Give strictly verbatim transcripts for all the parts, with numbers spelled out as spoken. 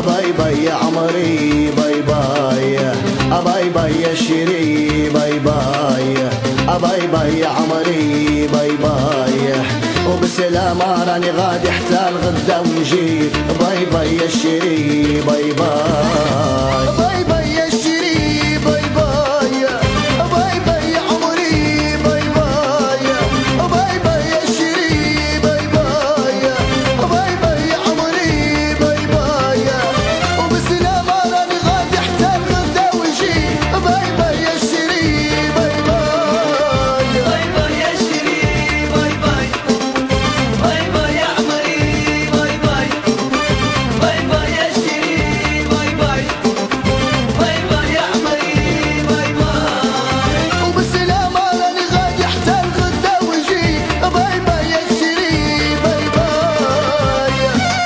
باي باي يا عمري باي باي، باي باي يا شيري باي باي، باي باي يا عمري باي باي، وبسلامة راني غادي حتى الغدا ونجي. باي باي يا شيري باي باي، باي باي يا شيري باي باي، باي باي يا عمري باي باي، باي باي يا شيري باي باي، باي باي يا عمري باي باي، وبسلامة راني غادي حتى الغدا ونجي. باي باي يا شيري باي باي، باي باي يا شيري باي باي، باي باي يا عمري باي باي، باي باي يا شيري باي باي، باي باي يا عمري باي باي، وبسلامة راني غادي حتى الغدا ونجي. باي باي يا شيري باي باي.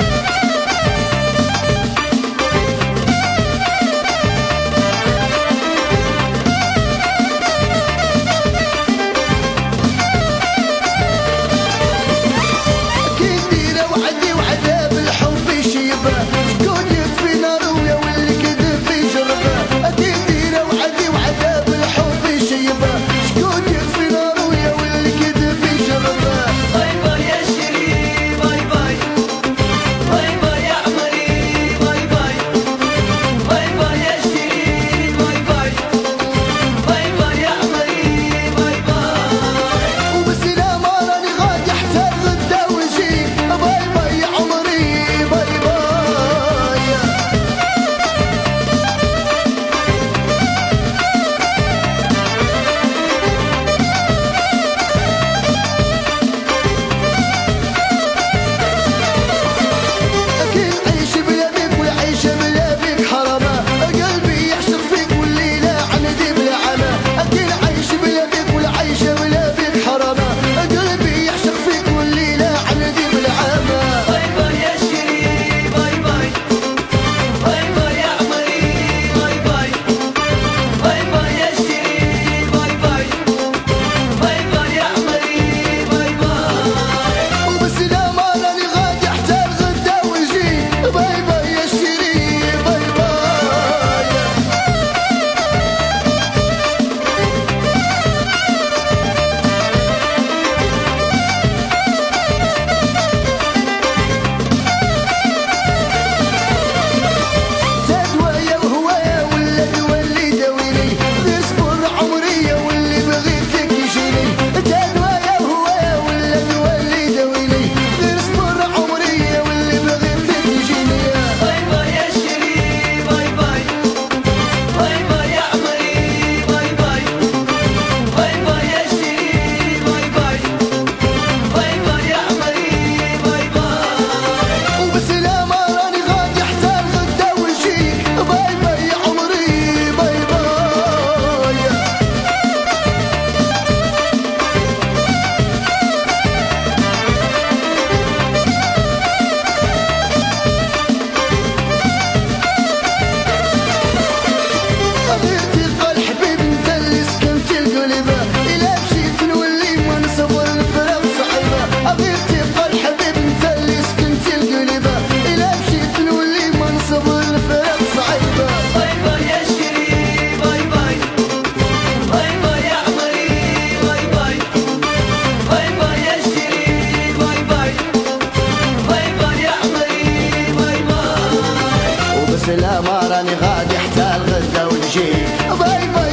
كي ندير وعدي وعذاب الحب يشيبه، شكون يطفي نارويا واللي كذب يجربه. كي ندير وعدي وعذاب الحب يشيبه، شكون يطفي نارويا واللي كذب يجربه. باي باي يا شيري باي باي، باي باي يا عمري باي باي، باي باي يا شيري باي باي، باي باي يا عمري باي باي، وبسلامة راني غادي حتى الغدا ونجي. باي باي يا عمري باي باي. أكيد عيش بلا بيك والعيش بلا بيك حرامة، قلبي يعشق فيك والليلة عندي بلا عمى. أكيد عيش بلا بيك والعيش بلا بيك حرامة، قلبي يعشق فيك والليلة عندي بلا عمى. باي باي يا شيري باي باي، باي باي يا عمري باي باي، باي باي يا شيري باي باي، باي باي يا عمري باي باي، وبسلامة راني غادي حتى الغدا ونجي. باي باي يا شيري باي باي. تدوايا وهوايا ولا تولي داويني، غير صبر عمرية واللي بغيت فيك يجيني. تدوايا وهوايا ولا تولي داويني، غير صبر عمرية واللي بغيت فيك يجيني. باي باي يا شيري باي باي، باي باي يا عمري باي باي، باي باي يا شيري باي باي، باي باي يا عمري باي باي، وبسلامة راني غادي حتى الغدا ونجي. باي باي يا عمري باي باي. غيرتي قال حبيب انت اللي سكنت القلبة، إلا مشيت نولي ما نصبر الفراق صعيبة. غيرتي قال حبيب انت اللي سكنت القلبة، إلا مشيت نولي ما نصبر الفراق صعيبة. باي باي يا شيري باي باي، باي باي يا عمري باي باي، باي باي يا شيري باي باي، باي باي يا عمري باي باي، وبسلامة راني غادي حتى الغدا ونجي. باي باي